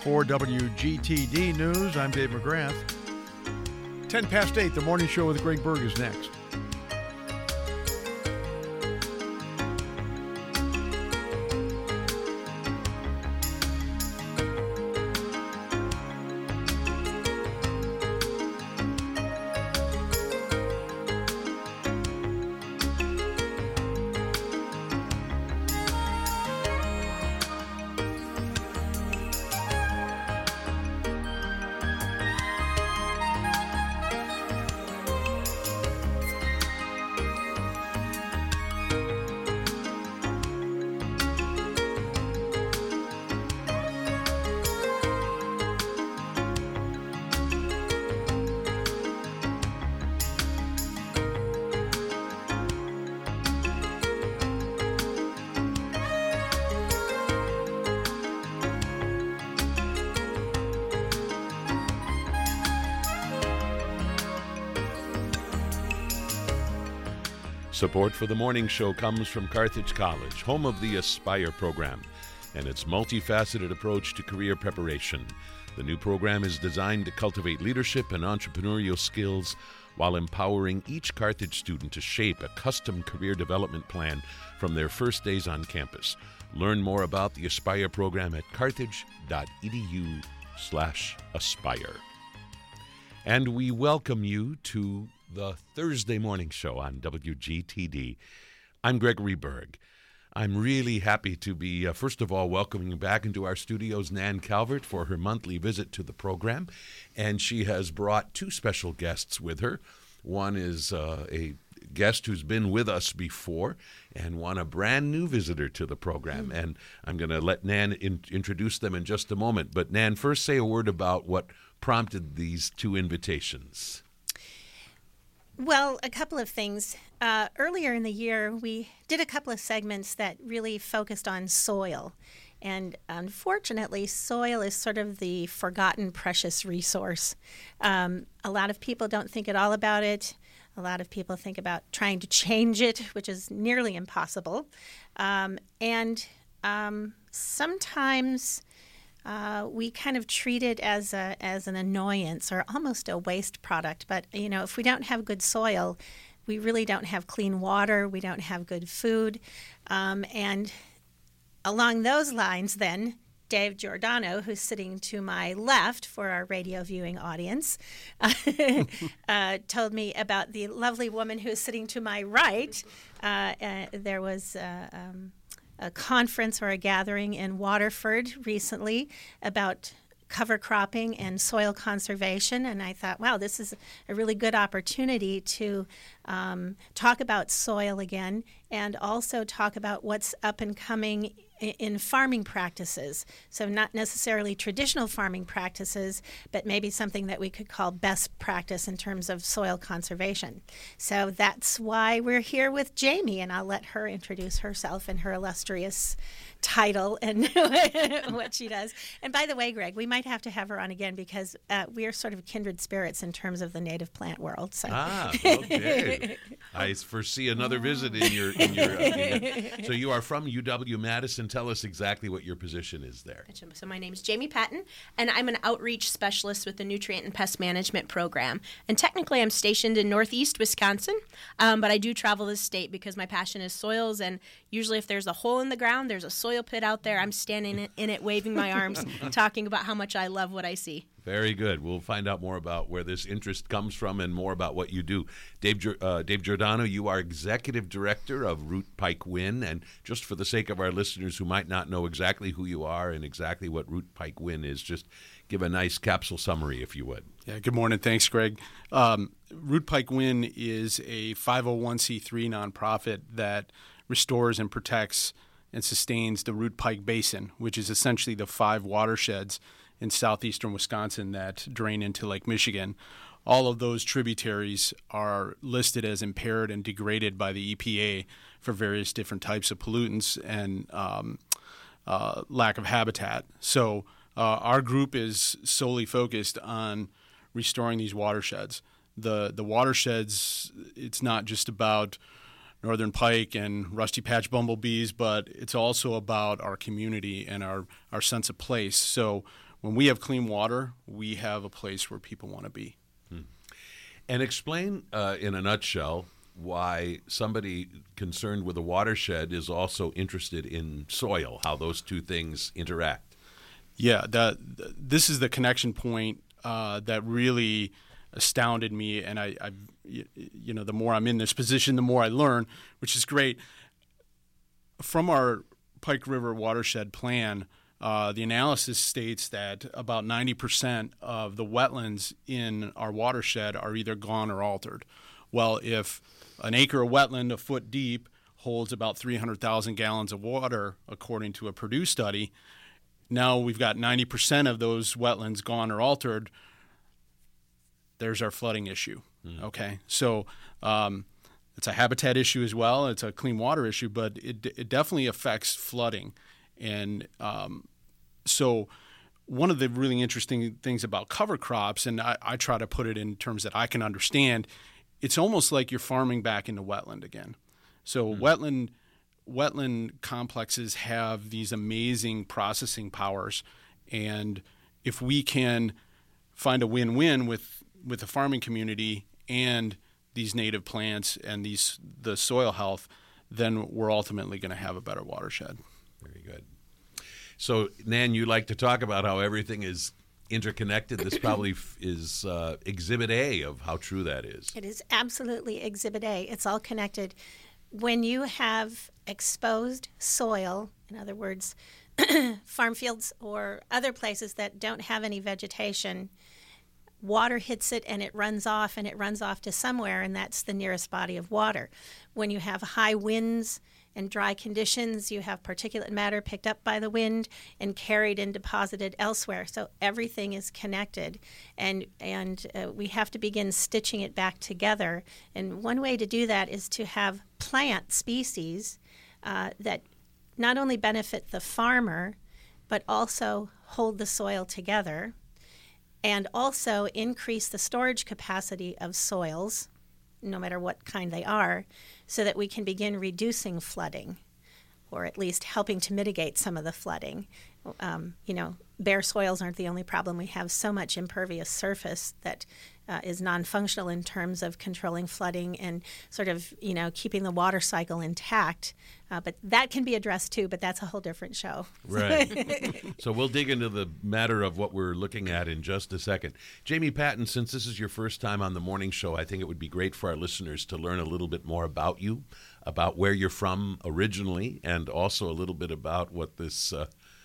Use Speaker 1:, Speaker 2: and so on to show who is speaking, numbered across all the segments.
Speaker 1: For WGTD News, I'm Dave McGrath. 10 past 8, the morning show with Greg Berg is next.
Speaker 2: Support for the morning show comes from Carthage College, home of the Aspire program, and its multifaceted approach to career preparation. The new program is designed to cultivate leadership and entrepreneurial skills while empowering each Carthage student to shape a custom career development plan from their first days on campus. Learn more about the Aspire program at carthage.edu/aspire. And we welcome you to the Thursday morning show on WGTD. I'm Gregory Berg. I'm really happy to be, first of all, welcoming back into our studios Nan Calvert for her monthly visit to the program. And she has brought two special guests with her. One is a guest who's been with us before, and one a brand new visitor to the program. And I'm going to let Nan introduce them in just a moment. But Nan, first say a word about what prompted these two invitations.
Speaker 3: Well, a couple of things. Earlier in the year, we did a couple of segments that really focused on soil. And unfortunately, soil is sort of the forgotten precious resource. A lot of people don't think at all about it. A lot of people think about trying to change it, which is nearly impossible. Sometimes we kind of treat it as an annoyance or almost a waste product. But, you know, if we don't have good soil, we really don't have clean water, we don't have good food. And along those lines, then, Dave Giordano, who's sitting to my left for our radio viewing audience, told me about the lovely woman who's sitting to my right. There was a conference or a gathering in Waterford recently about cover cropping and soil conservation, and I thought, wow, this is a really good opportunity to talk about soil again and also talk about what's up and coming in farming practices. So not necessarily traditional farming practices, but maybe something that we could call best practice in terms of soil conservation. So that's why we're here with Jamie, and I'll let her introduce herself and her illustrious title and what she does. And by the way, Greg, we might have to have her on again because we are sort of kindred spirits in terms of the native plant world. So.
Speaker 2: Okay. I foresee another visit in your so you are from UW-Madison. Tell us exactly what your position is there.
Speaker 4: So my name is Jamie Patton, and I'm an outreach specialist with the Nutrient and Pest Management Program. And technically I'm stationed in northeast Wisconsin, but I do travel the state because my passion is soils, and usually if there's a hole in the ground, there's a soil pit out there, I'm standing in it, waving my arms, talking about how much I love what I see.
Speaker 2: Very good. We'll find out more about where this interest comes from and more about what you do. Dave Giordano, you are Executive Director of Root Pike Win. And just for the sake of our listeners who might not know exactly who you are and exactly what Root Pike Win is, just give a nice capsule summary, if you would.
Speaker 5: Yeah, good morning. Thanks, Greg. Root Pike Win is a 501c3 nonprofit that restores and protects and sustains the Root Pike Basin, which is essentially the 5 watersheds in southeastern Wisconsin that drain into Lake Michigan. All of those tributaries are listed as impaired and degraded by the EPA for various different types of pollutants and lack of habitat. So our group is solely focused on restoring these watersheds. The watersheds, it's not just about northern pike and rusty patch bumblebees, but it's also about our community and our sense of place. So when we have clean water, we have a place where people want to be.
Speaker 2: And explain in a nutshell why somebody concerned with a watershed is also interested in soil, how those two things interact.
Speaker 5: Yeah, this is the connection point that really astounded me, and I the more I'm in this position, the more I learn, which is great. From our Pike River watershed plan, the analysis states that about 90% of the wetlands in our watershed are either gone or altered. Well, if an acre of wetland a foot deep holds about 300,000 gallons of water, according to a Purdue study, now we've got 90% of those wetlands gone or altered. There's our flooding issue. Okay, so it's a habitat issue as well. It's a clean water issue, but it definitely affects flooding. And so one of the really interesting things about cover crops, and I try to put it in terms that I can understand, it's almost like you're farming back into wetland again. So wetland complexes have these amazing processing powers, and if we can find a win-win with the farming community and these native plants and the soil health, then we're ultimately going to have a better watershed.
Speaker 2: Very good. So, Nan, you like to talk about how everything is interconnected. This probably is Exhibit A of how true that is.
Speaker 3: It is absolutely Exhibit A. It's all connected. When you have exposed soil, in other words, farm fields or other places that don't have any vegetation, water hits it and it runs off to somewhere, and that's the nearest body of water. When you have high winds and dry conditions, you have particulate matter picked up by the wind and carried and deposited elsewhere. So everything is connected, and we have to begin stitching it back together. And one way to do that is to have plant species that not only benefit the farmer, but also hold the soil together, and also increase the storage capacity of soils, no matter what kind they are, so that we can begin reducing flooding, or at least helping to mitigate some of the flooding. Bare soils aren't the only problem. We have so much impervious surface that is non-functional in terms of controlling flooding and sort of, keeping the water cycle intact. But that can be addressed too, but that's a whole different show.
Speaker 2: Right. So we'll dig into the matter of what we're looking at in just a second. Jamie Patton, since this is your first time on the morning show, I think it would be great for our listeners to learn a little bit more about you, about where you're from originally, and also a little bit about what this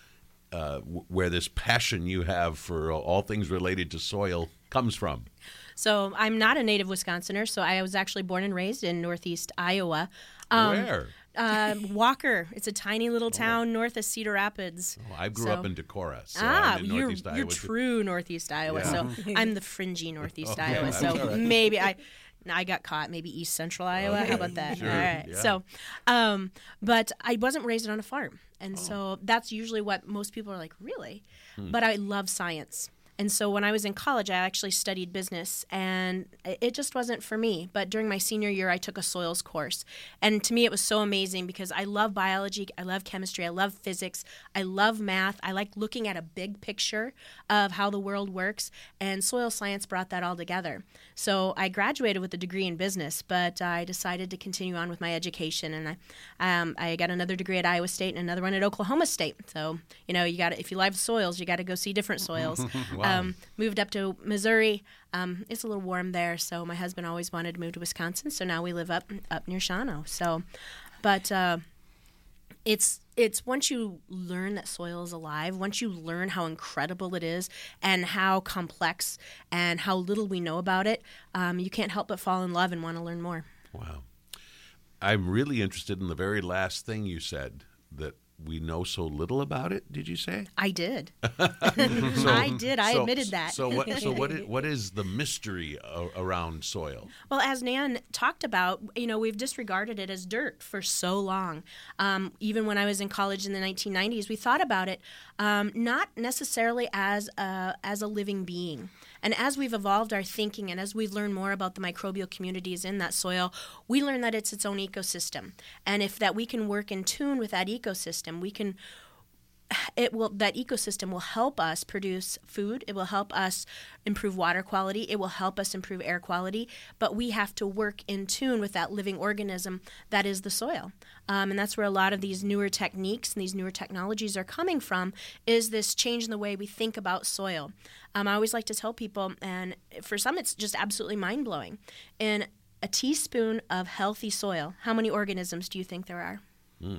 Speaker 2: where this passion you have for all things related to soil comes from.
Speaker 4: So I'm not a native Wisconsinner, so I was actually born and raised in northeast Iowa.
Speaker 2: Where?
Speaker 4: Walker. It's a tiny little town north of Cedar Rapids.
Speaker 2: Oh, I grew up in Decorah, so I'm in northeast Iowa.
Speaker 4: You're true northeast Iowa,
Speaker 2: Yeah.
Speaker 4: so I'm the fringy northeast
Speaker 2: Okay,
Speaker 4: Iowa.
Speaker 2: that's
Speaker 4: So
Speaker 2: all right.
Speaker 4: maybe I got caught, maybe east central Iowa.
Speaker 2: Okay,
Speaker 4: How about that?
Speaker 2: sure,
Speaker 4: All right.
Speaker 2: yeah.
Speaker 4: So, but I wasn't raised on a farm. And so that's usually what most people are like, really? But I love science. And so when I was in college, I actually studied business, and it just wasn't for me. But during my senior year, I took a soils course. And to me, it was so amazing because I love biology, I love chemistry, I love physics, I love math. I like looking at a big picture of how the world works, and soil science brought that all together. So I graduated with a degree in business, but I decided to continue on with my education. And I got another degree at Iowa State and another one at Oklahoma State. So, if you love soils, you got to go see different soils.
Speaker 2: Wow.
Speaker 4: Moved up to Missouri. It's a little warm there, so my husband always wanted to move to Wisconsin, so now we live up near Shawano. So, but it's once you learn that soil is alive, once you learn how incredible it is and how complex and how little we know about it, you can't help but fall in love and want to learn more.
Speaker 2: Wow. I'm really interested in the very last thing you said, that we know so little about it, did you say?
Speaker 4: I did. I did. I admitted that.
Speaker 2: So what is the mystery around soil?
Speaker 4: Well, as Nan talked about, we've disregarded it as dirt for so long. Even when I was in college in the 1990s, we thought about it not necessarily as a living being. And as we've evolved our thinking and as we've learned more about the microbial communities in that soil, we learn that it's its own ecosystem. And if that we can work in tune with that ecosystem, we can that ecosystem will help us produce food. It will help us improve water quality. It will help us improve air quality. But we have to work in tune with that living organism that is the soil. And that's where a lot of these newer techniques and these newer technologies are coming from, is this change in the way we think about soil. I always like to tell people, and for some it's just absolutely mind-blowing. In a teaspoon of healthy soil, how many organisms do you think there are?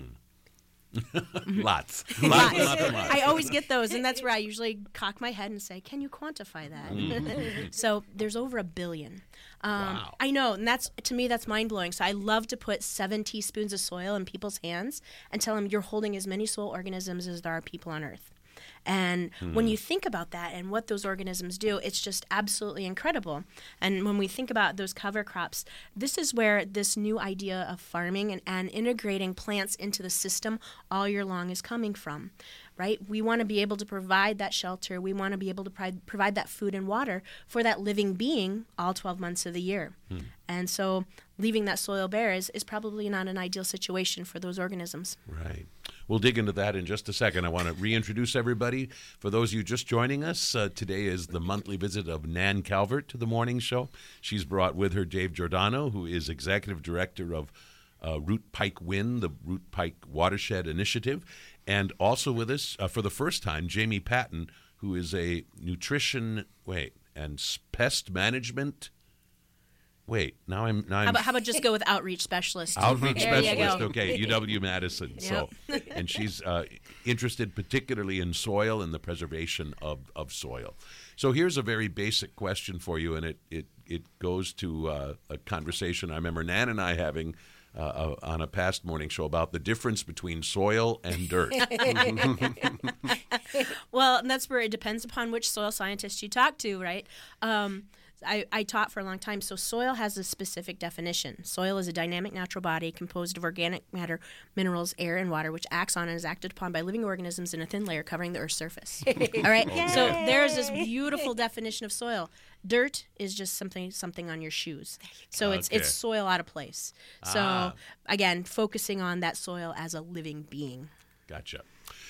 Speaker 2: Lots.
Speaker 4: I always get those, and that's where I usually cock my head and say, can you quantify that? So there's over 1 billion.
Speaker 2: Wow.
Speaker 4: I know, and to me that's mind-blowing. So I love to put 7 teaspoons of soil in people's hands and tell them you're holding as many soil organisms as there are people on Earth. And when you think about that and what those organisms do, it's just absolutely incredible. And when we think about those cover crops, this is where this new idea of farming and integrating plants into the system all year long is coming from, right? We want to be able to provide that shelter. We want to be able to provide that food and water for that living being all 12 months of the year. And so leaving that soil bare is probably not an ideal situation for those organisms.
Speaker 2: Right. We'll dig into that in just a second. I want to reintroduce everybody. For those of you just joining us, today is the monthly visit of Nan Calvert to the morning show. She's brought with her Dave Giordano, who is executive director of Root Pike WIN, the Root Pike Watershed Initiative. And also with us, for the first time, Jamie Patton, who is a nutrition, and pest management. How
Speaker 4: about just go with outreach specialist?
Speaker 2: Outreach
Speaker 4: There
Speaker 2: specialist,
Speaker 4: you go.
Speaker 2: okay, UW-Madison.
Speaker 4: Yep.
Speaker 2: So, and she's interested particularly in soil and the preservation of soil. So here's a very basic question for you, and it goes to a conversation I remember Nan and I having on a past morning show about the difference between soil and dirt.
Speaker 4: Well, and that's where it depends upon which soil scientist you talk to, right? I taught for a long time, so soil has a specific definition. Soil is a dynamic natural body composed of organic matter, minerals, air, and water, which acts on and is acted upon by living organisms in a thin layer covering the Earth's surface. All right? So there's this beautiful definition of soil. Dirt is just something on your shoes. So it's soil out of place. So, again, focusing on that soil as a living being.
Speaker 2: Gotcha.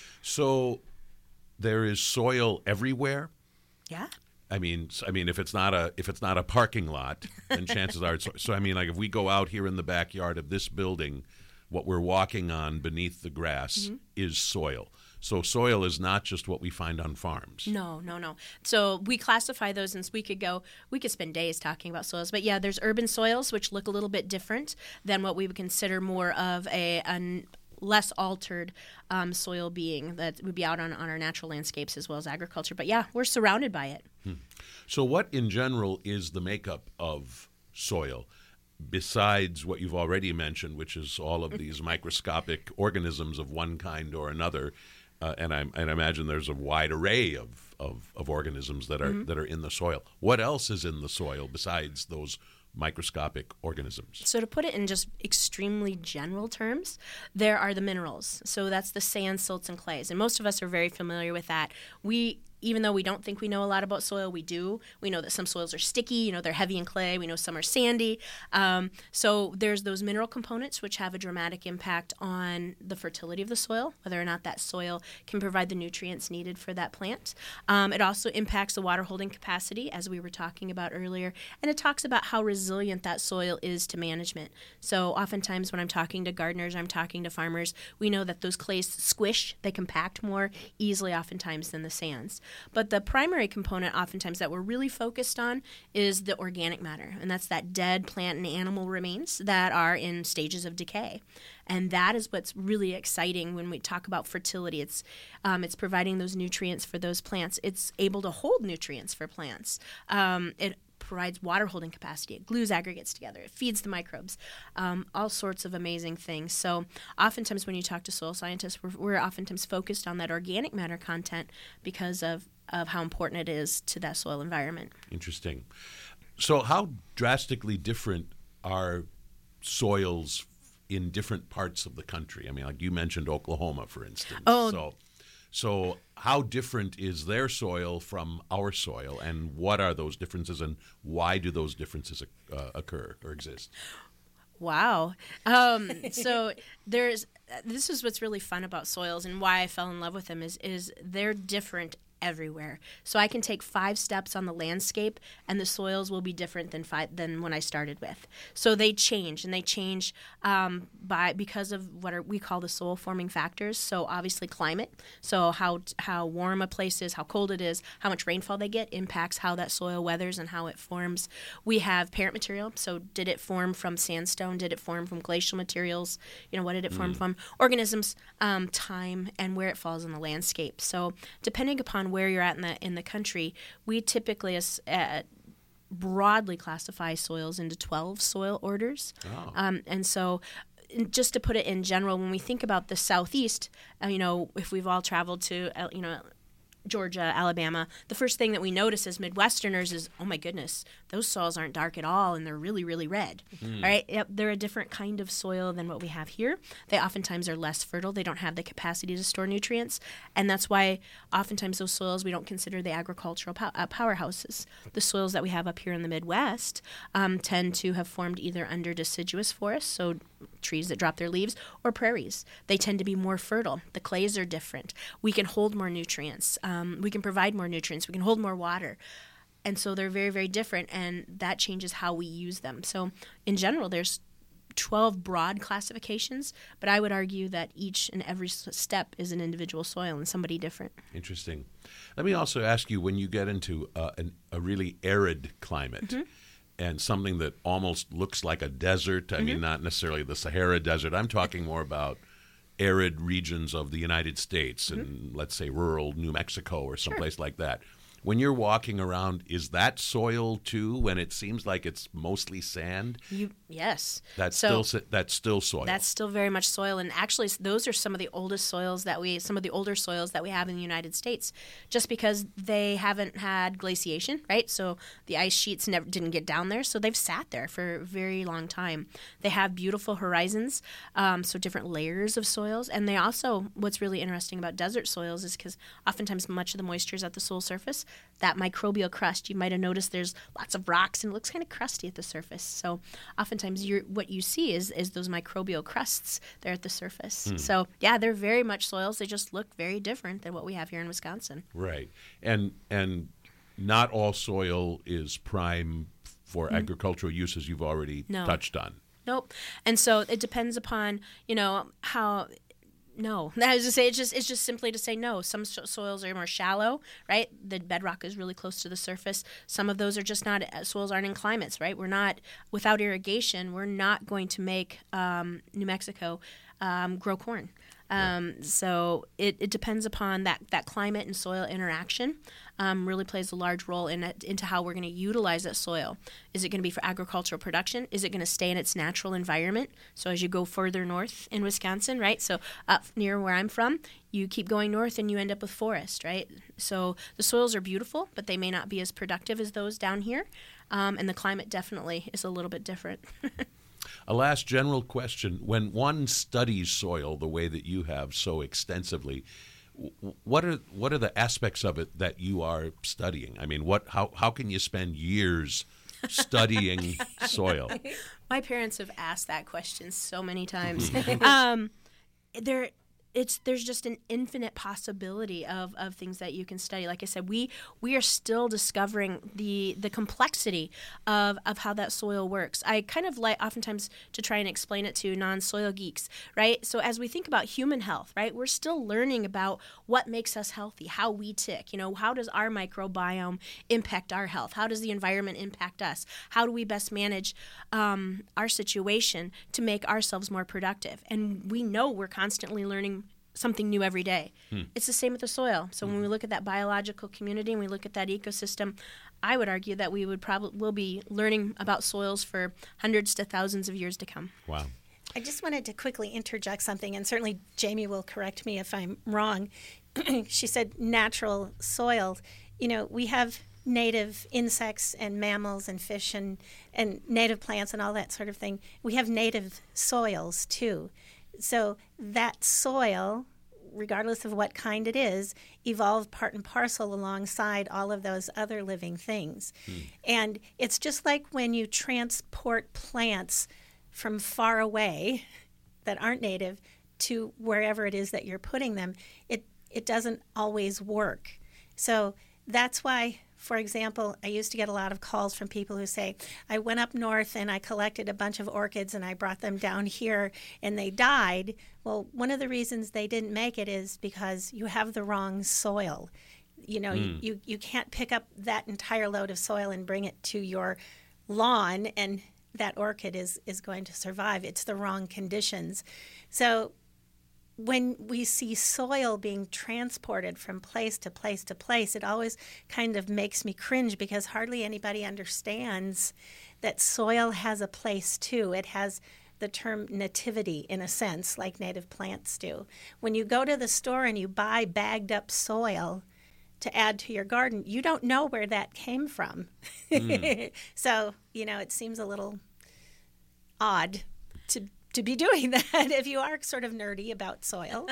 Speaker 2: So there is soil everywhere?
Speaker 4: Yeah.
Speaker 2: I mean, if it's not a parking lot, then chances are. So I mean, like if we go out here in the backyard of this building, what we're walking on beneath the grass is soil. So soil is not just what we find on farms.
Speaker 4: No. So we classify those, and we could spend days talking about soils. But yeah, there's urban soils, which look a little bit different than what we would consider more of a less altered soil being that would be out on our natural landscapes as well as agriculture. But yeah, we're surrounded by it.
Speaker 2: So what in general is the makeup of soil besides what you've already mentioned, which is all of these microscopic organisms of one kind or another? And I imagine there's a wide array of organisms that are in the soil. What else is in the soil besides those microscopic organisms?
Speaker 4: So to put it in just extremely general terms, there are the minerals. So that's the sand, silts, and clays. And most of us are very familiar with that. Even though we don't think we know a lot about soil, we do. We know that some soils are sticky, they're heavy in clay. We know some are sandy. So there's those mineral components which have a dramatic impact on the fertility of the soil, whether or not that soil can provide the nutrients needed for that plant. It also impacts the water holding capacity, as we were talking about earlier, and it talks about how resilient that soil is to management. So oftentimes when I'm talking to gardeners, I'm talking to farmers, we know that those clays squish, they compact more easily oftentimes than the sands. But the primary component oftentimes that we're really focused on is the organic matter, and that's that dead plant and animal remains that are in stages of decay. And that is what's really exciting when we talk about fertility. It's providing those nutrients for those plants. It's able to hold nutrients for plants. It provides water holding capacity. It glues aggregates together. It feeds the microbes. All sorts of amazing things. So oftentimes when you talk to soil scientists, we're oftentimes focused on that organic matter content because of how important it is to that soil environment.
Speaker 2: Interesting. So how drastically different are soils in different parts of the country? I mean, like you mentioned Oklahoma, for instance. So how different is their soil from our soil, and what are those differences, and why do those differences occur or exist?
Speaker 4: Wow. So this is what's really fun about soils and why I fell in love with them is they're different everywhere. So I can take 5 steps on the landscape and the soils will be different than when I started with. So they change, and they change because of what we call the soil forming factors. So obviously climate, so how warm a place is, how cold it is, how much rainfall they get impacts how that soil weathers and how it forms. We have parent material, so did it form from sandstone? Did it form from glacial materials? What did it form from? Organisms, time, and where it falls in the landscape. So depending upon where you're at in the country, we typically broadly classify soils into 12 soil orders.
Speaker 2: Oh.
Speaker 4: And so just to put it in general, when we think about the Southeast, if we've all traveled to, Georgia, Alabama, the first thing that we notice as Midwesterners is, oh my goodness, those soils aren't dark at all and they're really, really red. All right? Yep, they're a different kind of soil than what we have here. They oftentimes are less fertile. They don't have the capacity to store nutrients. And that's why oftentimes those soils we don't consider the agricultural powerhouses. The soils that we have up here in the Midwest tend to have formed either under deciduous forests, so trees that drop their leaves, or prairies. They tend to be more fertile. The clays are different. We can hold more nutrients. We can provide more nutrients. We can hold more water. And so they're very, very different, and that changes how we use them. So in general, there's 12 broad classifications, but I would argue that each and every step is an individual soil and somebody different.
Speaker 2: Interesting. Let me also ask you, when you get into a really arid climate, and something that almost looks like a desert, I mean, not necessarily the Sahara Desert, I'm talking more about arid regions of the United States and, let's say, rural New Mexico or someplace like that. When you're walking around, is that soil too? When it seems like it's mostly sand,
Speaker 4: yes,
Speaker 2: that's still soil.
Speaker 4: That's still very much soil, and actually, those are some of the oldest soils some of the older soils that we have in the United States, just because they haven't had glaciation, right? So the ice sheets didn't get down there, so they've sat there for a very long time. They have beautiful horizons, so different layers of soils, and they also, what's really interesting about desert soils is because oftentimes much of the moisture is at the soil surface. That microbial crust, you might have noticed there's lots of rocks and it looks kind of crusty at the surface. So oftentimes what you see is those microbial crusts there at the surface. So yeah, they're very much soils. They just look very different than what we have here in Wisconsin.
Speaker 2: Right. And not all soil is prime for agricultural use, as you've already touched on.
Speaker 4: Nope. And so it depends upon, how... No, I was to say it's just simply to say no. Some soils are more shallow, right? The bedrock is really close to the surface. Some of those are just not soils aren't in climates, right? We're not without irrigation. We're not going to make New Mexico grow corn. So it depends upon that climate and soil interaction. Really plays a large role into how we're going to utilize that soil. Is it going to be for agricultural production? Is it going to stay in its natural environment? So as you go further north in Wisconsin, right? So up near where I'm from, you keep going north and you end up with forest, right? So the soils are beautiful, but they may not be as productive as those down here. And the climate definitely is a little bit different.
Speaker 2: A last general question. When one studies soil the way that you have so extensively, what are the aspects of it that you are studying? I mean, how can you spend years studying soil?
Speaker 4: My parents have asked that question so many times. There's just an infinite possibility of things that you can study. Like I said, we are still discovering the complexity of how that soil works. I kind of like oftentimes to try and explain it to non-soil geeks, right? So as we think about human health, right, we're still learning about what makes us healthy, how we tick, how does our microbiome impact our health? How does the environment impact us? How do we best manage our situation to make ourselves more productive? And we know we're constantly learning something new every day. It's the same with the soil. So when we look at that biological community and we look at that ecosystem, I would argue that we'll be learning about soils for hundreds to thousands of years to come.
Speaker 2: Wow.
Speaker 3: I just wanted to quickly interject something, and certainly Jamie will correct me if I'm wrong. She said natural soil. We have native insects and mammals and fish and native plants and all that sort of thing. We have native soils too. So that soil, regardless of what kind it is, evolved part and parcel alongside all of those other living things. And it's just like when you transport plants from far away that aren't native to wherever it is that you're putting them, it doesn't always work. So that's why, for example, I used to get a lot of calls from people who say, I went up north and I collected a bunch of orchids and I brought them down here and they died. Well, one of the reasons they didn't make it is because you have the wrong soil. You know, you can't pick up that entire load of soil and bring it to your lawn and that orchid is going to survive. It's the wrong conditions. So when we see soil being transported from place to place to place, it always kind of makes me cringe because hardly anybody understands that soil has a place too. It has the term nativity in a sense, like native plants do. When you go to the store and you buy bagged up soil to add to your garden, you don't know where that came from. So, you know, it seems a little odd to be doing that if you are sort of nerdy about soil.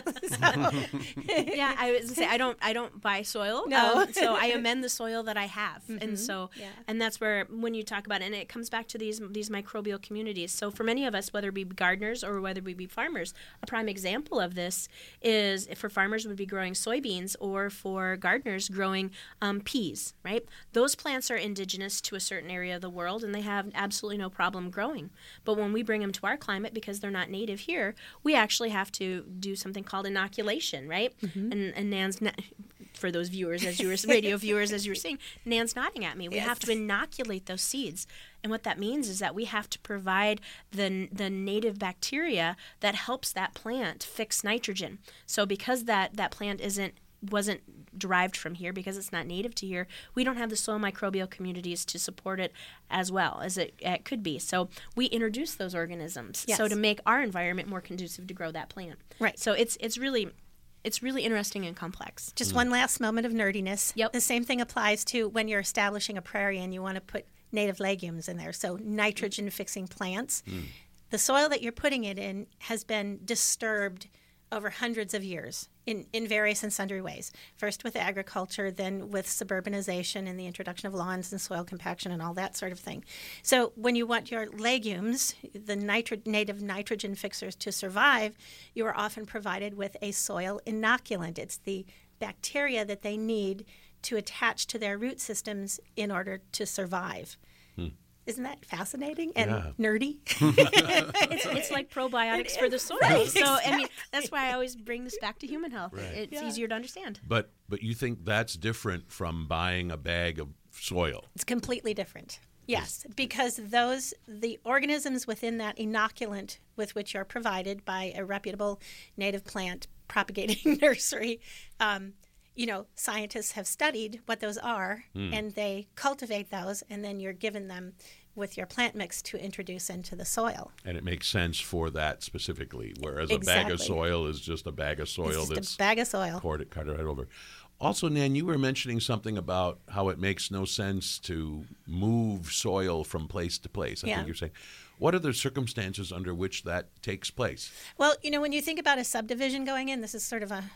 Speaker 4: Yeah, I was gonna say I don't buy soil.
Speaker 3: No.
Speaker 4: So I amend the soil that I have, and so and that's where when you talk about it, and it comes back to these microbial communities. So for many of us, whether we be gardeners or whether we be farmers, a prime example of this is if for farmers would be growing soybeans or for gardeners growing peas. Right, those plants are indigenous to a certain area of the world, and they have absolutely no problem growing. But when we bring them to our climate, because they're not native here, we actually have to do something called inoculation, right? And Nan's, for those viewers, as you were radio viewers, as you were saying, Nan's nodding at me. We have to inoculate those seeds, and what that means is that we have to provide the native bacteria that helps that plant fix nitrogen. So because that plant wasn't derived from here, because it's not native to here, we don't have the soil microbial communities to support it as well as it could be. So we introduce those organisms so to make our environment more conducive to grow that plant.
Speaker 3: Right.
Speaker 4: So it's really interesting and complex.
Speaker 3: Just one last moment of nerdiness.
Speaker 4: Yep.
Speaker 3: The same thing applies to when you're establishing a prairie and you want to put native legumes in there, so nitrogen-fixing plants. The soil that you're putting it in has been disturbed over hundreds of years in various and sundry ways. First with agriculture, then with suburbanization and the introduction of lawns and soil compaction and all that sort of thing. So when you want your legumes, the native nitrogen fixers, to survive, you are often provided with a soil inoculant. It's the bacteria that they need to attach to their root systems in order to survive. Isn't that fascinating and nerdy?
Speaker 4: It's like probiotics for the soil.
Speaker 3: Right.
Speaker 4: So I mean, that's why I always bring this back to human health.
Speaker 2: Right.
Speaker 4: It's easier to understand.
Speaker 2: But you think that's different from buying a bag of soil?
Speaker 3: It's completely different. Yes, because the organisms within that inoculant with which you're provided by a reputable native plant propagating nursery, scientists have studied what those are, and they cultivate those, and then you're given them with your plant mix to introduce into the soil.
Speaker 2: And it makes sense for that specifically, whereas a bag of soil is just a bag of soil
Speaker 3: that's a bag of soil.
Speaker 2: Cut right over. Also, Nan, you were mentioning something about how it makes no sense to move soil from place to place. I think you're saying. What are the circumstances under which that takes place?
Speaker 3: Well, when you think about a subdivision going in, this is sort of a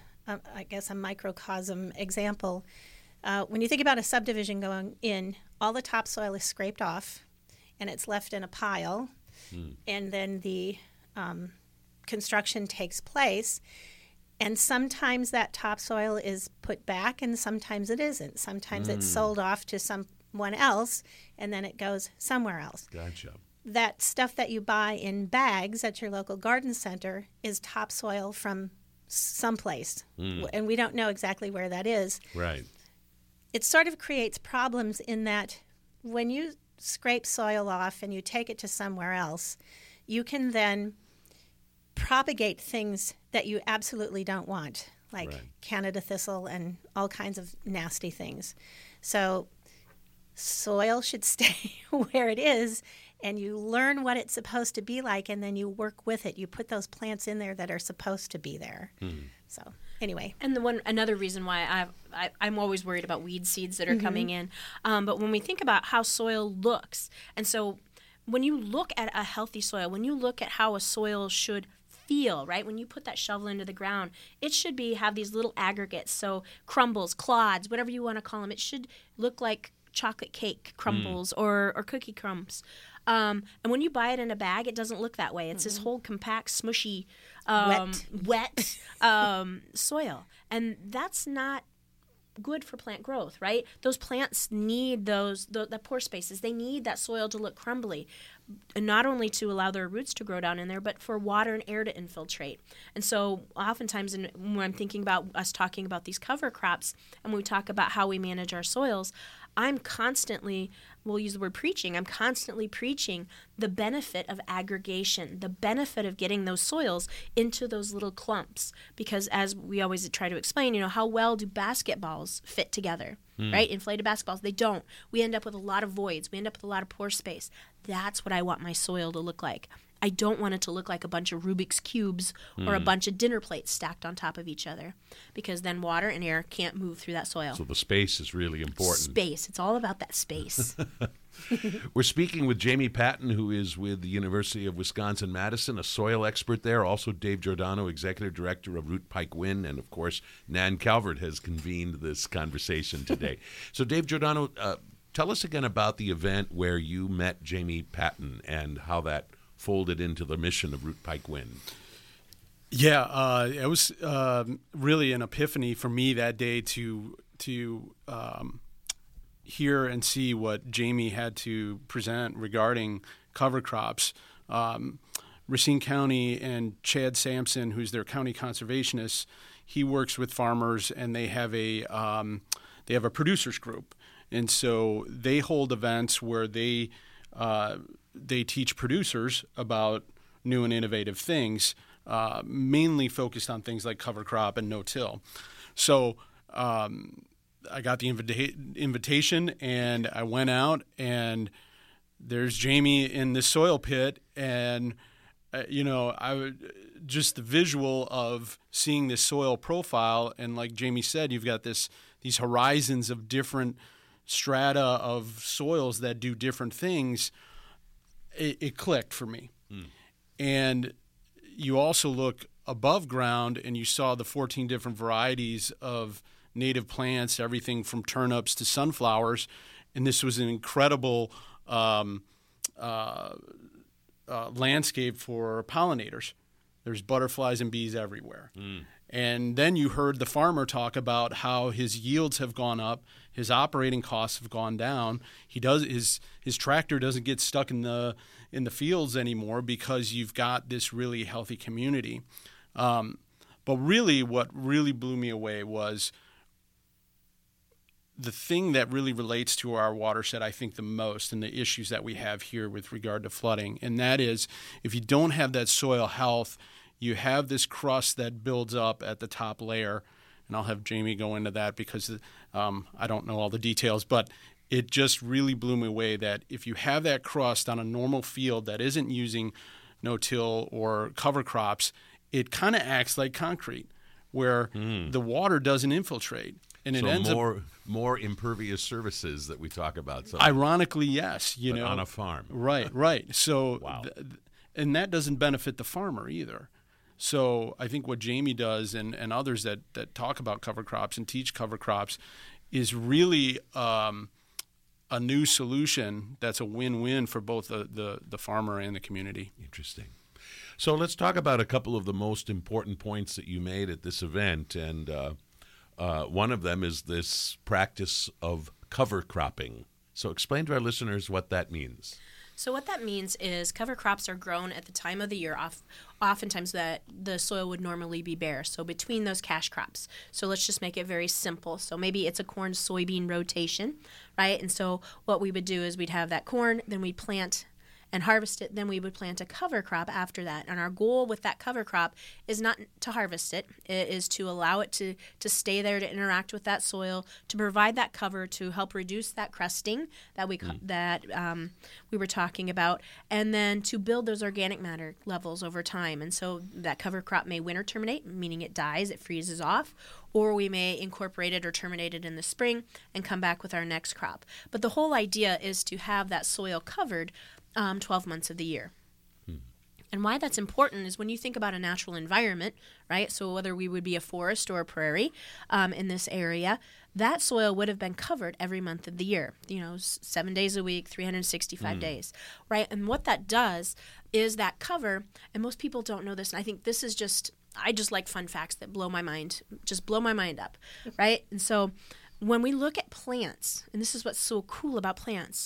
Speaker 3: microcosm example. When you think about a subdivision going in, all the topsoil is scraped off, and it's left in a pile, and then the construction takes place. And sometimes that topsoil is put back, and sometimes it isn't. Sometimes it's sold off to someone else, and then it goes somewhere else.
Speaker 2: Gotcha.
Speaker 3: That stuff that you buy in bags at your local garden center is topsoil from someplace, and we don't know exactly where that is.
Speaker 2: Right.
Speaker 3: It sort of creates problems in that when you scrape soil off and you take it to somewhere else, you can then propagate things that you absolutely don't want, like Canada thistle and all kinds of nasty things. So soil should stay where it is, and you learn what it's supposed to be like, and then you work with it. You put those plants in there that are supposed to be there. So anyway.
Speaker 4: And another reason why I'm always worried about weed seeds that are coming in. But when we think about how soil looks, and so when you look at a healthy soil, when you look at how a soil should feel, right? When you put that shovel into the ground, it should have these little aggregates, so crumbles, clods, whatever you want to call them. It should look like chocolate cake crumbles or cookie crumbs. And when you buy it in a bag, it doesn't look that way. It's this whole compact, smushy, wet soil. And that's not good for plant growth, right? Those plants need the pore spaces. They need that soil to look crumbly, and not only to allow their roots to grow down in there, but for water and air to infiltrate. And so oftentimes when I'm thinking about us talking about these cover crops, and when we talk about how we manage our soils, I'm constantly, we'll use the word preaching, I'm constantly preaching the benefit of aggregation, the benefit of getting those soils into those little clumps. Because as we always try to explain, how well do basketballs fit together, right? Inflated basketballs, they don't. We end up with a lot of voids. We end up with a lot of pore space. That's what I want my soil to look like. I don't want it to look like a bunch of Rubik's Cubes or a bunch of dinner plates stacked on top of each other, because then water and air can't move through that soil.
Speaker 2: So the space is really important.
Speaker 4: Space. It's all about that space.
Speaker 2: We're speaking with Jamie Patton, who is with the University of Wisconsin-Madison, a soil expert there. Also Dave Giordano, Executive Director of Root Pike Wind. And, of course, Nan Calvert has convened this conversation today. So, Dave Giordano, tell us again about the event where you met Jamie Patton and how that folded into the mission of Root Pike Wind.
Speaker 5: Yeah, it was really an epiphany for me that day to hear and see what Jamie had to present regarding cover crops. Racine County and Chad Sampson, who's their county conservationist, he works with farmers, and they have a producers group, and so they hold events where they teach producers about new and innovative things, mainly focused on things like cover crop and no-till. So I got the invitation, and I went out, and there's Jamie in this soil pit, and just the visual of seeing this soil profile, and like Jamie said, you've got these horizons of different strata of soils that do different things. It clicked for me. And you also look above ground, and you saw the 14 different varieties of native plants, everything from turnips to sunflowers, and this was an incredible landscape for pollinators. There's butterflies and bees everywhere. And then you heard the farmer talk about how his yields have gone up, his operating costs have gone down. His tractor doesn't get stuck in the fields anymore because you've got this really healthy community. But really, what really blew me away was the thing that really relates to our watershed, I think, the most, and the issues that we have here with regard to flooding, and that is if you don't have that soil health, you have this crust that builds up at the top layer, and I'll have Jamie go into that because I don't know all the details, but it just really blew me away that if you have that crust on a normal field that isn't using no-till or cover crops, it kind of acts like concrete, where the water doesn't infiltrate. And it ends
Speaker 2: more impervious surfaces that we talk about. So
Speaker 5: ironically, yes,
Speaker 2: on a farm,
Speaker 5: right. So,
Speaker 2: wow.
Speaker 5: And that doesn't benefit the farmer either. So I think what Jamie does and others that talk about cover crops and teach cover crops is really a new solution that's a win-win for both the farmer and the community.
Speaker 2: Interesting. So let's talk about a couple of the most important points that you made at this event, and one of them is this practice of cover cropping. So explain to our listeners what that means.
Speaker 4: So what that means is cover crops are grown at the time of the year, oftentimes that the soil would normally be bare, so between those cash crops. So let's just make it very simple. So maybe it's a corn-soybean rotation, right? And so what we would do is we'd have that corn, then we'd plant and harvest it, then we would plant a cover crop after that. And our goal with that cover crop is not to harvest it. It is to allow it to stay there, to interact with that soil, to provide that cover, to help reduce that crusting that we were talking about, and then to build those organic matter levels over time. And so that cover crop may winter terminate, meaning it dies, it freezes off, or we may incorporate it or terminate it in the spring and come back with our next crop. But the whole idea is to have that soil covered 12 months of the year. And why that's important is when you think about a natural environment, right? So whether we would be a forest or a prairie in this area, that soil would have been covered every month of the year, 7 days a week, 365 days, right? And what that does is that cover, and most people don't know this, and I think this is I just like fun facts that blow my mind up, right? And so when we look at plants, and this is what's so cool about plants,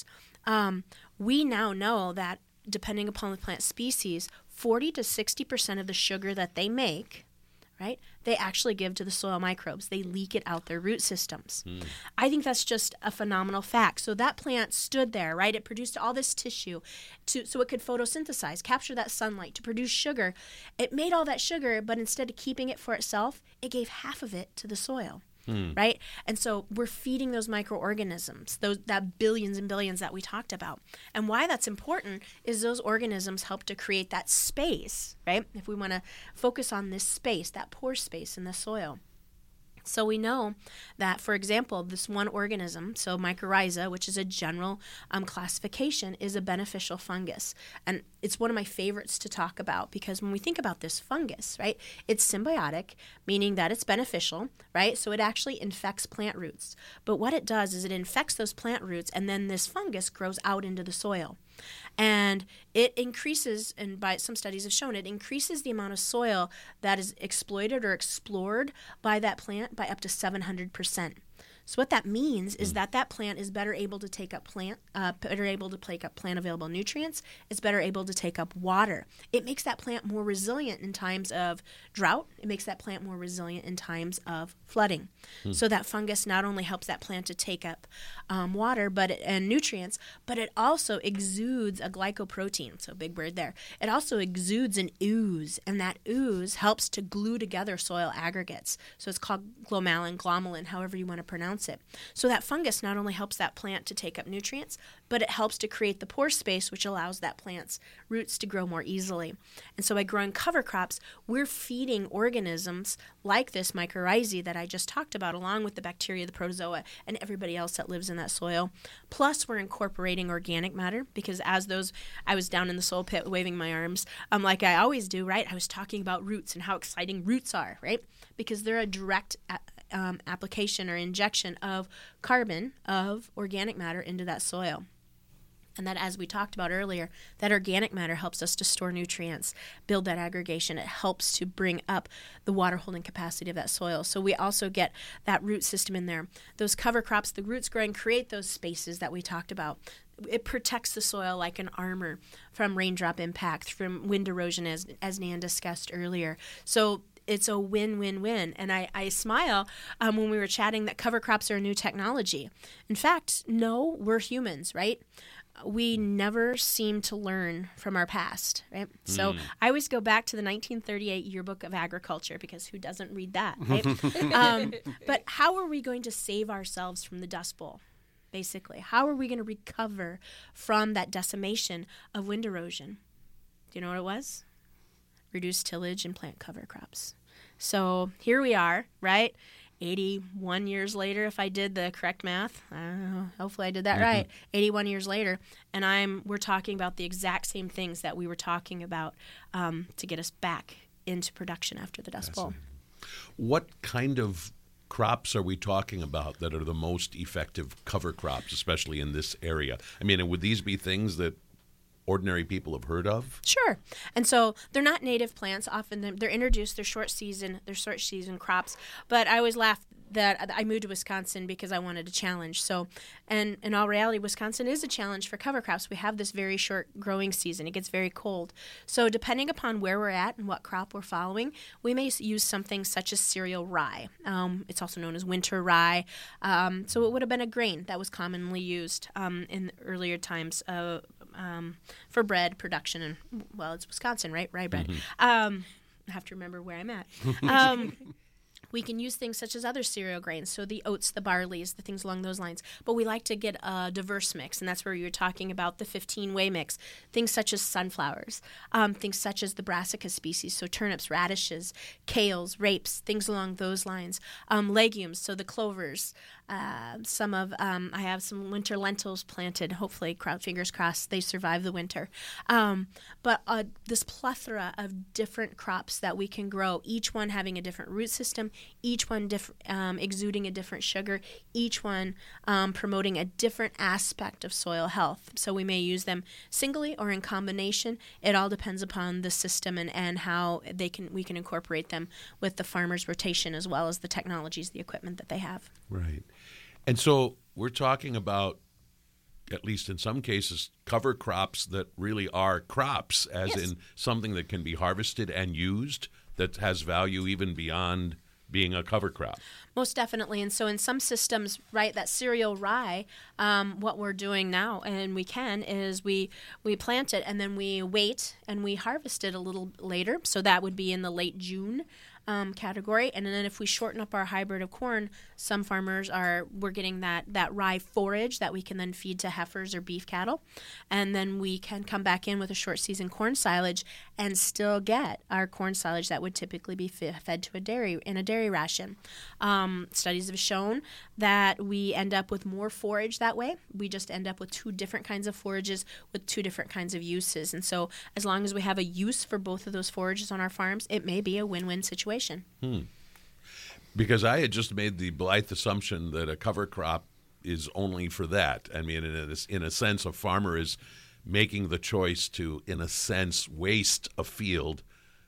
Speaker 4: we now know that depending upon the plant species, 40 to 60% of the sugar that they make, right, they actually give to the soil microbes. They leak it out their root systems. I think that's just a phenomenal fact. So that plant stood there, right? It produced all this tissue so it could photosynthesize, capture that sunlight to produce sugar. It made all that sugar, but instead of keeping it for itself, it gave half of it to the soil. Right? And so we're feeding those microorganisms, that billions and billions that we talked about. And why that's important is those organisms help to create that space, right? If we want to focus on this space, that pore space in the soil. So we know that, for example, this one organism, so mycorrhiza, which is a general classification, is a beneficial fungus. And it's one of my favorites to talk about because when we think about this fungus, right, it's symbiotic, meaning that it's beneficial, right? So it actually infects plant roots. But what it does is it infects those plant roots, and then this fungus grows out into the soil. And it increases, and by some studies have shown, it increases the amount of soil that is exploited or explored by that plant by up to 700%. So what that means is that plant is better able to take up plant available nutrients. It's better able to take up water. It makes that plant more resilient in times of drought. It makes that plant more resilient in times of flooding. So that fungus not only helps that plant to take up water and nutrients, but it also exudes a glycoprotein. So big word there. It also exudes an ooze, and that ooze helps to glue together soil aggregates. So it's called glomalin, however you want to pronounce it. So that fungus not only helps that plant to take up nutrients, but it helps to create the pore space, which allows that plant's roots to grow more easily. And so by growing cover crops, we're feeding organisms like this mycorrhizae that I just talked about, along with the bacteria, the protozoa, and everybody else that lives in that soil. Plus, we're incorporating organic matter because I was down in the soil pit waving my arms, like I always do, right? I was talking about roots and how exciting roots are, right? Because they're a direct application or injection of carbon, of organic matter into that soil. And that, as we talked about earlier, that organic matter helps us to store nutrients, build that aggregation. It helps to bring up the water holding capacity of that soil. So we also get that root system in there. Those cover crops, the roots growing, create those spaces that we talked about. It protects the soil like an armor from raindrop impact, from wind erosion, as Nan discussed earlier. So it's a win-win-win. And I smile when we were chatting that cover crops are a new technology. In fact, no, we're humans, right? We never seem to learn from our past, right? So I always go back to the 1938 Yearbook of Agriculture, because who doesn't read that, right? But how are we going to save ourselves from the Dust Bowl, basically? How are we going to recover from that decimation of wind erosion? Do you know what it was? Reduce tillage and plant cover crops. So here we are, right? 81 years later, if I did the correct math, I don't know, hopefully I did that right. 81 years later, and we're talking about the exact same things that we were talking about to get us back into production after the Dust Bowl.
Speaker 2: What kind of crops are we talking about that are the most effective cover crops, especially in this area? I mean, would these be things that ordinary people have heard of?
Speaker 4: Sure. And so they're not native plants. Often they're introduced, they're short season crops. But I always laugh that I moved to Wisconsin because I wanted a challenge. So, and in all reality, Wisconsin is a challenge for cover crops. We have this very short growing season. It gets very cold. So depending upon where we're at and what crop we're following, we may use something such as cereal rye. It's also known as winter rye. So it would have been a grain that was commonly used in earlier times for bread production. And, well, it's Wisconsin, right? Rye bread. I have to remember where I'm at. We can use things such as other cereal grains, so the oats, the barleys, the things along those lines. But we like to get a diverse mix, and that's where you were talking about the 15-way mix. Things such as sunflowers, things such as the brassica species, so turnips, radishes, kales, rapes, things along those lines. Legumes, so the clovers, Some of I have some winter lentils planted. Hopefully, fingers crossed, they survive the winter. But this plethora of different crops that we can grow, each one having a different root system, each one exuding a different sugar, each one promoting a different aspect of soil health. So we may use them singly or in combination. It all depends upon the system and how we can incorporate them with the farmer's rotation as well as the technologies, the equipment that they have.
Speaker 2: Right. And so we're talking about, at least in some cases, cover crops that really are crops, as in something that can be harvested and used that has value even beyond being a cover crop.
Speaker 4: Most definitely. And so in some systems, right, that cereal rye, what we're doing now, and we can, is we plant it and then we wait and we harvest it a little later. So that would be in the late June category. And then if we shorten up our hybrid of corn, some farmers we're getting that rye forage that we can then feed to heifers or beef cattle. And then we can come back in with a short season corn silage and still get our corn silage that would typically be fed to a dairy ration. Studies have shown that we end up with more forage that way. We just end up with two different kinds of forages with two different kinds of uses. And so as long as we have a use for both of those forages on our farms, it may be a win-win situation.
Speaker 2: Because I had just made the blithe assumption that a cover crop is only for that. I mean, in a sense, a farmer is making the choice to, in a sense, waste a field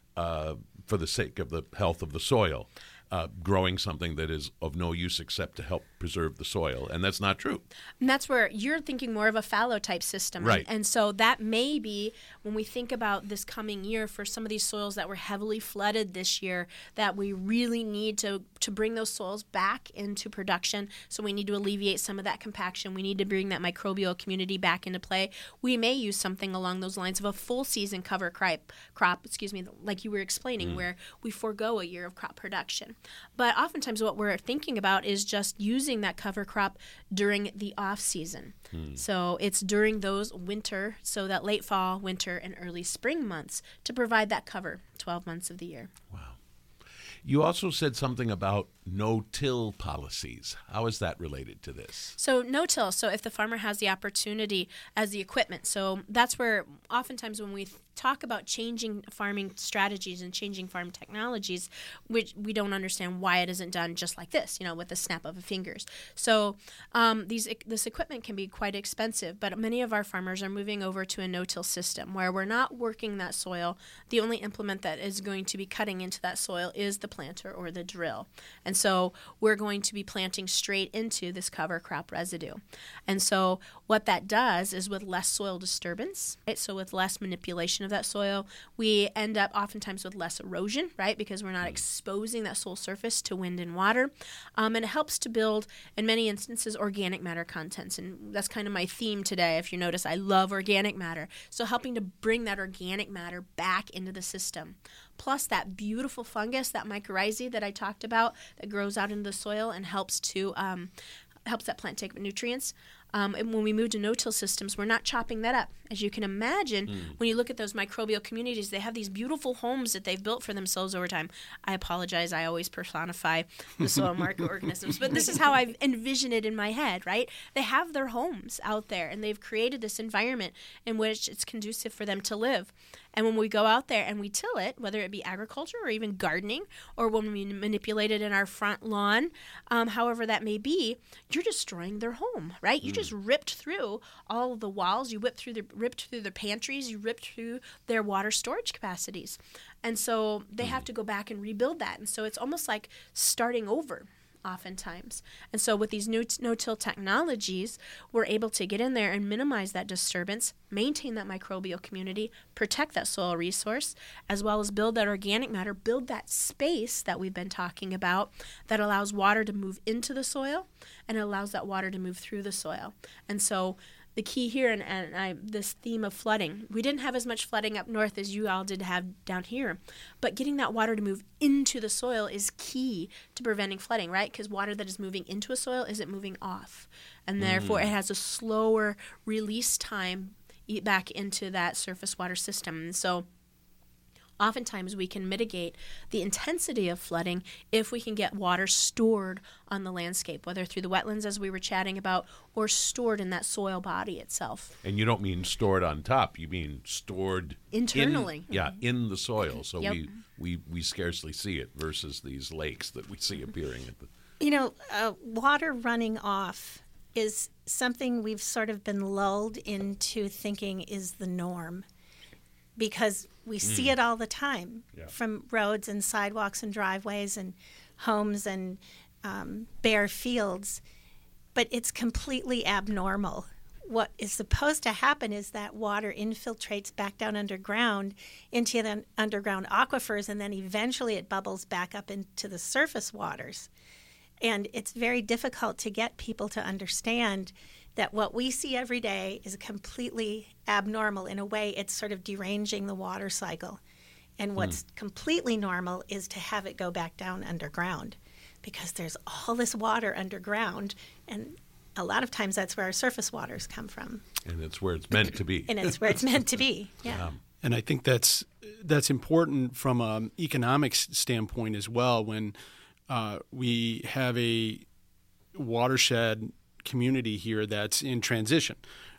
Speaker 2: for the sake of the health of the soil. Growing something that is of no use except to help preserve the soil. And that's not true.
Speaker 4: And that's where you're thinking more of a fallow type system.
Speaker 2: Right.
Speaker 4: And so that may be, when we think about this coming year, for some of these soils that were heavily flooded this year, that we really need to bring those soils back into production. So we need to alleviate some of that compaction. We need to bring that microbial community back into play. We may use something along those lines of a full season cover crop, like you were explaining, where we forego a year of crop production. But oftentimes what we're thinking about is just using that cover crop during the off season. So it's during those winter, so that late fall, winter, and early spring months to provide that cover 12 months of the year.
Speaker 2: Wow. You also said something about no-till policies. How is that related to this?
Speaker 4: So no-till, so if the farmer has the opportunity as the equipment, so that's where oftentimes when we talk about changing farming strategies and changing farm technologies, we don't understand why it isn't done just like this, with the snap of the fingers. So this equipment can be quite expensive, but many of our farmers are moving over to a no-till system where we're not working that soil. The only implement that is going to be cutting into that soil is the planter or the drill. And so we're going to be planting straight into this cover crop residue. And so what that does is, with less soil disturbance, right? So with less manipulation of that soil, we end up oftentimes with less erosion, right? Because we're not exposing that soil surface to wind and water. And it helps to build, in many instances, organic matter contents. And that's kind of my theme today. If you notice, I love organic matter. So helping to bring that organic matter back into the system. Plus that beautiful fungus, that mycorrhizae that I talked about, that grows out into the soil and helps that plant take nutrients. And when we move to no-till systems, we're not chopping that up. As you can imagine, when you look at those microbial communities, they have these beautiful homes that they've built for themselves over time. I apologize. I always personify the soil microorganisms, but this is how I envision it in my head, right? They have their homes out there, and they've created this environment in which it's conducive for them to live. And when we go out there and we till it, whether it be agriculture or even gardening, or when we manipulate it in our front lawn, however that may be, you're destroying their home, right? You just ripped through all of the walls. You ripped through their pantries. You ripped through their water storage capacities. And so they have to go back and rebuild that. And so it's almost like starting over oftentimes. And so with these no-till technologies, we're able to get in there and minimize that disturbance, maintain that microbial community, protect that soil resource, as well as build that organic matter, build that space that we've been talking about that allows water to move into the soil and allows that water to move through the soil. And so the key here, this theme of flooding, we didn't have as much flooding up north as you all did have down here, but getting that water to move into the soil is key to preventing flooding, right? Because water that is moving into a soil isn't moving off, and therefore it has a slower release time back into that surface water system. And so oftentimes we can mitigate the intensity of flooding if we can get water stored on the landscape, whether through the wetlands, as we were chatting about, or stored in that soil body itself.
Speaker 2: And you don't mean stored on top, you mean stored
Speaker 4: internally.
Speaker 2: In the soil, so
Speaker 4: Yep.
Speaker 2: we scarcely see it versus these lakes that we see appearing at the...
Speaker 3: Water running off is something we've sort of been lulled into thinking is the norm, because we see it all the time from roads and sidewalks and driveways and homes and bare fields, but it's completely abnormal. What is supposed to happen is that water infiltrates back down underground into the underground aquifers, and then eventually it bubbles back up into the surface waters. And it's very difficult to get people to understand that what we see every day is completely abnormal. In a way, it's sort of deranging the water cycle. And what's completely normal is to have it go back down underground, because there's all this water underground, and a lot of times that's where our surface waters come from.
Speaker 2: And it's where it's meant to be.
Speaker 3: And it's where it's meant to be, yeah.
Speaker 5: And I think that's important from an economics standpoint as well. When we have a watershed community here that's in transition.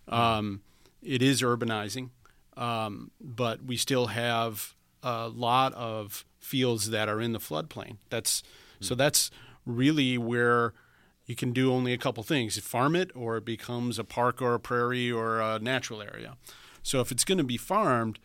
Speaker 5: It is urbanizing, but we still have a lot of fields that are in the floodplain. So that's really where you can do only a couple things: farm it, or it becomes a park or a prairie or a natural area. So if it's going to be farmed,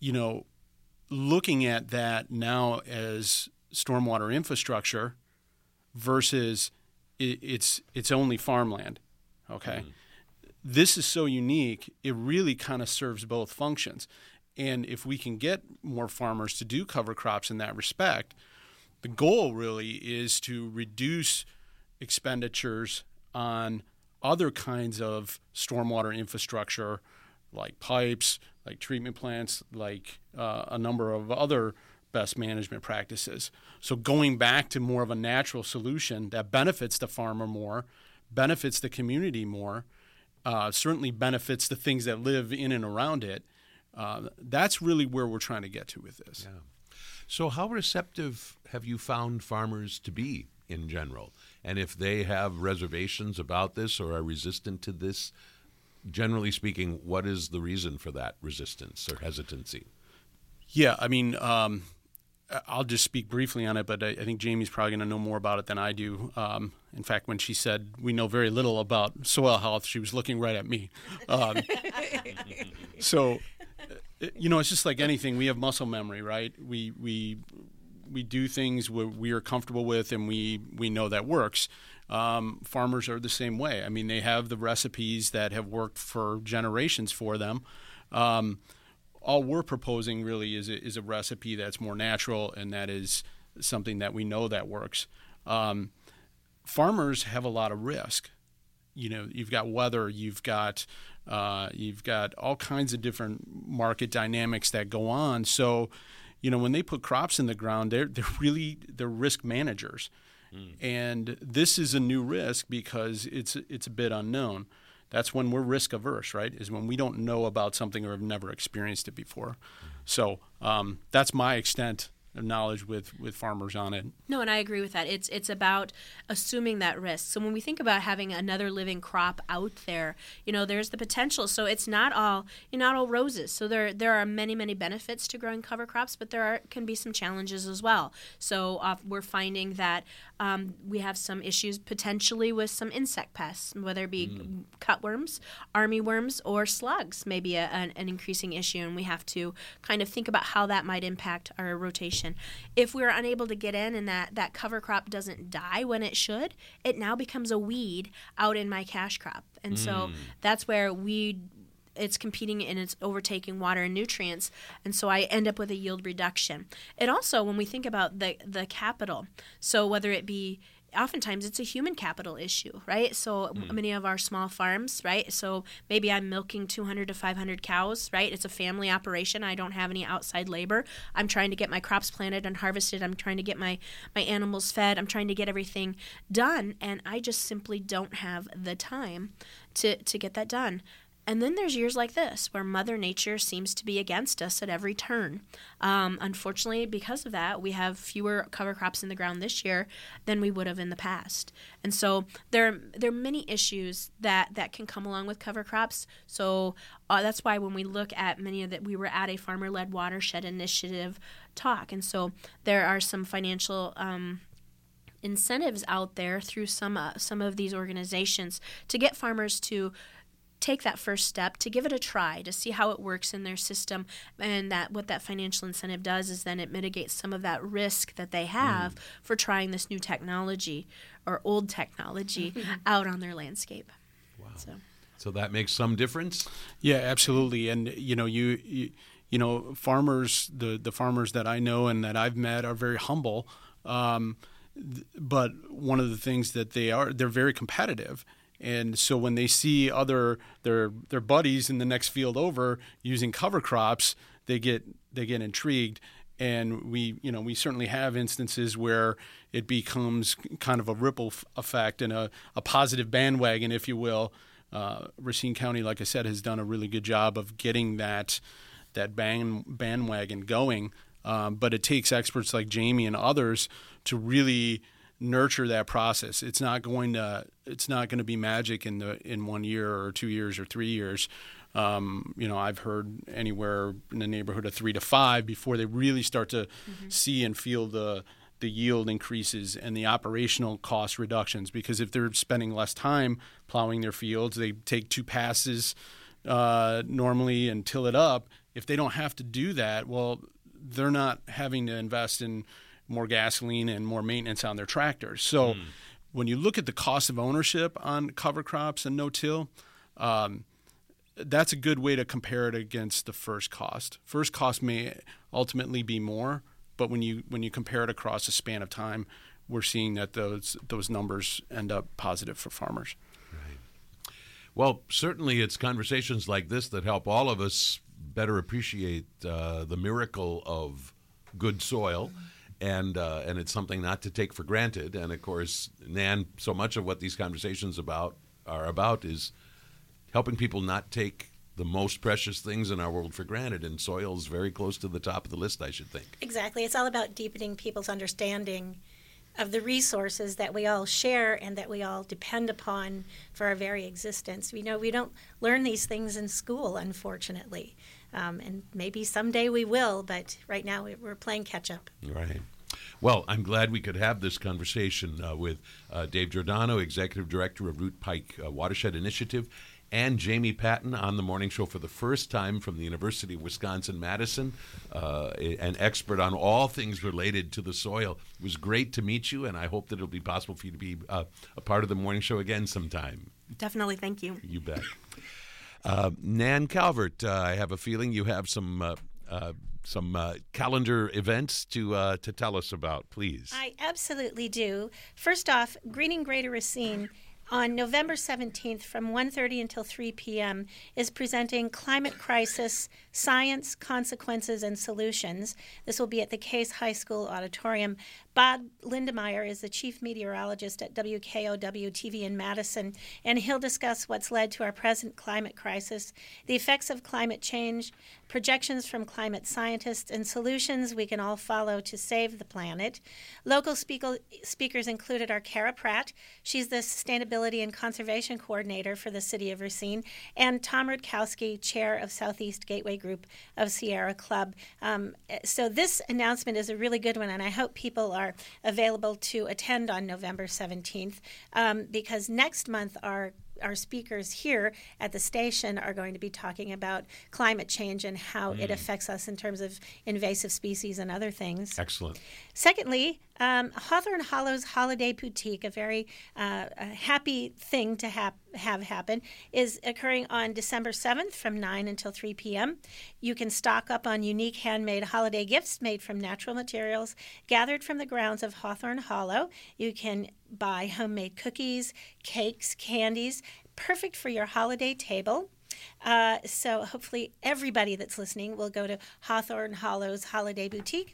Speaker 5: looking at that now as stormwater infrastructure versus it's only farmland, okay? This is so unique, it really kind of serves both functions. And if we can get more farmers to do cover crops in that respect, the goal really is to reduce expenditures on other kinds of stormwater infrastructure, like pipes, like treatment plants, like a number of other best management practices. So going back to more of a natural solution that benefits the farmer more, benefits the community more, certainly benefits the things that live in and around it. That's really where we're trying to get to with this.
Speaker 2: Yeah. So how receptive have you found farmers to be in general? And if they have reservations about this or are resistant to this, generally speaking, what is the reason for that resistance or hesitancy?
Speaker 5: Yeah, I mean, I'll just speak briefly on it, but I think Jamie's probably going to know more about it than I do. In fact, when she said we know very little about soil health, she was looking right at me. So, it's just like anything. We have muscle memory, right? We do things we are comfortable with, and we know that works. Farmers are the same way. I mean, they have the recipes that have worked for generations for them. All we're proposing really is a recipe that's more natural, and that is something that we know that works. Farmers have a lot of risk. You've got weather, you've got all kinds of different market dynamics that go on. So, when they put crops in the ground, they're risk managers, and this is a new risk because it's a bit unknown. That's when we're risk averse, right? Is when we don't know about something or have never experienced it before. So that's my extent of knowledge with farmers on it.
Speaker 4: No, and I agree with that. It's about assuming that risk. So when we think about having another living crop out there, there's the potential. So it's not all roses. So there are many, many benefits to growing cover crops, but can be some challenges as well. So we're finding that we have some issues potentially with some insect pests, whether it be cutworms, armyworms, or slugs may be an increasing issue, and we have to kind of think about how that might impact our rotation. If we're unable to get in and that cover crop doesn't die when it should, it now becomes a weed out in my cash crop. And so that's where it's competing and it's overtaking water and nutrients, and so I end up with a yield reduction. It also, when we think about the capital, so whether it be, oftentimes it's a human capital issue, right? So many of our small farms, right? So maybe I'm milking 200 to 500 cows, right? It's a family operation. I don't have any outside labor. I'm trying to get my crops planted and harvested. I'm trying to get my animals fed. I'm trying to get everything done, and I just simply don't have the time to get that done. And then there's years like this where Mother Nature seems to be against us at every turn. Unfortunately, because of that, we have fewer cover crops in the ground this year than we would have in the past. And so there are many issues that can come along with cover crops. So that's why when we look at many of that, we were at a farmer-led watershed initiative talk. And so there are some financial incentives out there through some of these organizations to get farmers to take that first step, to give it a try, to see how it works in their system. And that what that financial incentive does is then it mitigates some of that risk that they have for trying this new technology or old technology out on their landscape.
Speaker 2: Wow. So that makes some difference?
Speaker 5: Yeah, absolutely. And you farmers, the farmers that I know and that I've met are very humble. But one of the things that they're very competitive. And so when they see their buddies in the next field over using cover crops, they get intrigued. And we certainly have instances where it becomes kind of a ripple effect and a positive bandwagon, if you will. Racine County, like I said, has done a really good job of getting that bandwagon going. But it takes experts like Jamie and others to really nurture that process. It's not going to be magic in 1 year or 2 years or 3 years. I've heard anywhere in the neighborhood of 3 to 5 before they really start to see and feel the yield increases and the operational cost reductions. Because if they're spending less time plowing their fields, they take 2 passes normally and till it up. If they don't have to do that, well, they're not having to invest in more gasoline and more maintenance on their tractors. So when you look at the cost of ownership on cover crops and no-till, that's a good way to compare it against the first cost. First cost may ultimately be more, but when you compare it across a span of time, we're seeing that those numbers end up positive for farmers.
Speaker 2: Right. Well, certainly it's conversations like this that help all of us better appreciate the miracle of good soil. And it's something not to take for granted. And, of course, Nan, so much of what these conversations are about is helping people not take the most precious things in our world for granted. And soil is very close to the top of the list, I should think.
Speaker 3: Exactly. It's all about deepening people's understanding of the resources that we all share and that we all depend upon for our very existence. We don't learn these things in school, unfortunately. And maybe someday we will, but right now we're playing catch-up.
Speaker 2: Right. Well, I'm glad we could have this conversation with Dave Giordano, Executive Director of Root Pike Watershed Initiative, and Jamie Patton on the morning show for the first time from the University of Wisconsin-Madison, an expert on all things related to the soil. It was great to meet you, and I hope that it'll be possible for you to be a part of the morning show again sometime.
Speaker 4: Definitely. Thank you.
Speaker 2: You bet. Nan Calvert, I have a feeling you have some calendar events to tell us about, please.
Speaker 3: I absolutely do. First off, Greening Greater Racine on November 17th from 1:30 until 3 p.m. is presenting Climate Crisis, Science, Consequences, and Solutions. This will be at the Case High School Auditorium. Bob Lindemeyer is the chief meteorologist at WKOW-TV in Madison, and he'll discuss what's led to our present climate crisis, the effects of climate change, projections from climate scientists, and solutions we can all follow to save the planet. Local speakers included are Kara Pratt. She's the Sustainability and Conservation Coordinator for the City of Racine, and Tom Rutkowski, Chair of Southeast Gateway Group of Sierra Club. So this announcement is a really good one, and I hope people are available to attend on November 17th because next month our speakers here at the station are going to be talking about climate change and how it affects us in terms of invasive species and other things.
Speaker 2: Excellent.
Speaker 3: Secondly, Hawthorne Hollow's Holiday Boutique, a very happy thing to have happen, is occurring on December 7th from 9 until 3 p.m. You can stock up on unique handmade holiday gifts made from natural materials gathered from the grounds of Hawthorne Hollow. You can buy homemade cookies, cakes, candies, perfect for your holiday table. So hopefully everybody that's listening will go to Hawthorne Hollow's Holiday Boutique.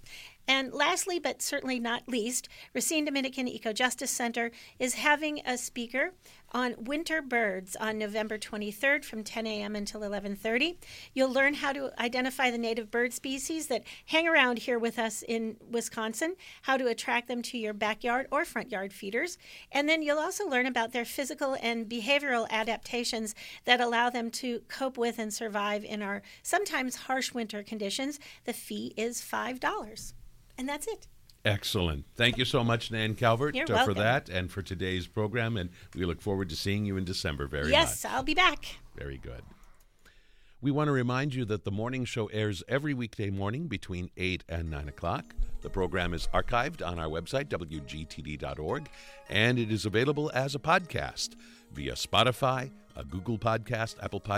Speaker 3: And lastly, but certainly not least, Racine Dominican Eco Justice Center is having a speaker on winter birds on November 23rd from 10 a.m. until 11:30. You'll learn how to identify the native bird species that hang around here with us in Wisconsin, how to attract them to your backyard or front yard feeders, and then you'll also learn about their physical and behavioral adaptations that allow them to cope with and survive in our sometimes harsh winter conditions. The fee is $5. And that's it.
Speaker 2: Excellent. Thank you so much, Nan Calvert,
Speaker 3: You're
Speaker 2: for
Speaker 3: welcome.
Speaker 2: that and for today's program. And we look forward to seeing you in December very much.
Speaker 3: Yes, I'll be back.
Speaker 2: Very good. We want to remind you that the morning show airs every weekday morning between 8 and 9 o'clock. The program is archived on our website, wgtd.org, and it is available as a podcast via Spotify, a Google Podcast, Apple Podcast,